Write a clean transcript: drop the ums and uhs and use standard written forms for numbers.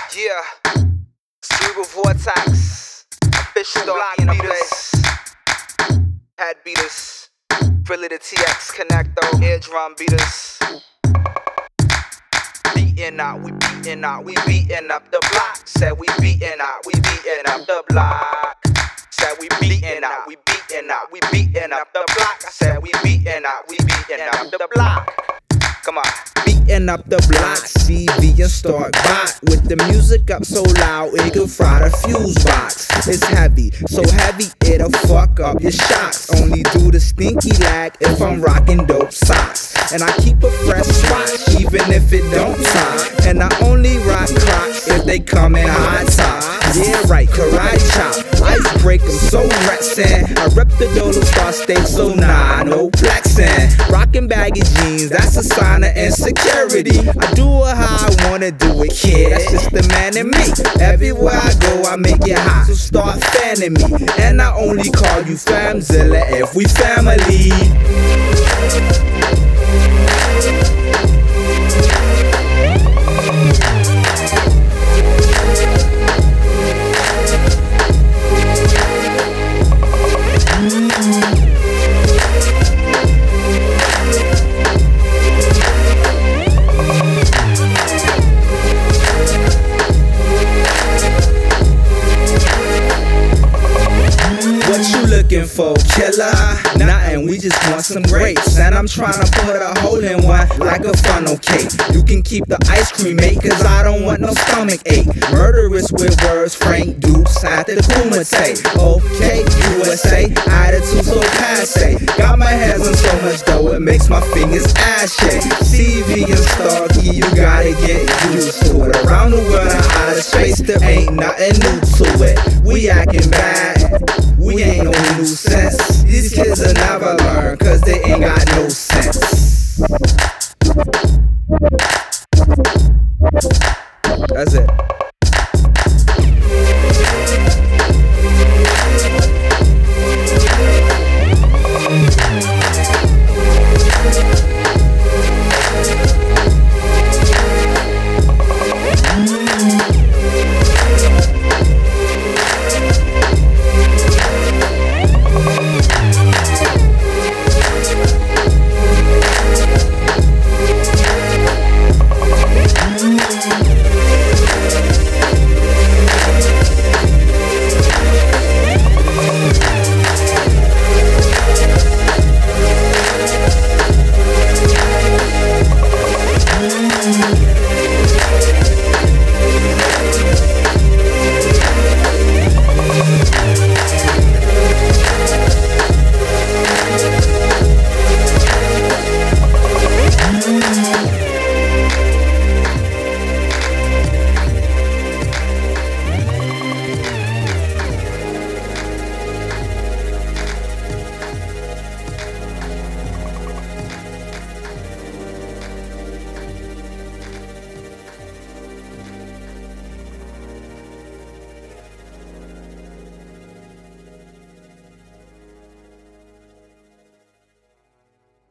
Yeah, Cerebral Vortex, official block in the place. Head beaters, Philly the TX Connecto, eardrum beaters. Beating out, we beating out, we beating up the block. Said we beating out, we beating up the block. Said we beating out, we beating out, we beating up the block. I said we beating out, we beating up the block. Come on. Beating up the block, CV and start bot. With the music up so loud, it could fry the fuse box. It's heavy, so heavy it'll fuck up your shocks. Only do the stinky lag if I'm rocking dope socks. And I keep a fresh watch, even if it don't tie. And I only rock Crocs if they come in high top. Yeah, right, karate chop, ice break 'em, so rexin'. I rep the Dolo Star State, so nah, no flexin'. Rockin' baggy jeans, that's a sign of insecurity. I do it how I wanna do it, kid, that's just the man in me. Everywhere I go, I make it hot, so start fanning me. And I only call you Famzilla if we family. Looking for killer, nothing, we just want some grapes. And I'm trying to put a hole in one like a funnel cake. You can keep the ice cream, mate, cause I don't want no stomach ache. Murderous with words, Frank Dukes at the Kumite. Okay, USA, attitude so passe. Got my hands on so much dough, it makes my fingers ashy. CV and Starkey, you gotta get used to it. Around the world and out of space, there ain't nothing new to it. We acting bad, we ain't no new sense. These kids will never learn, cause they ain't got no sense. That's it.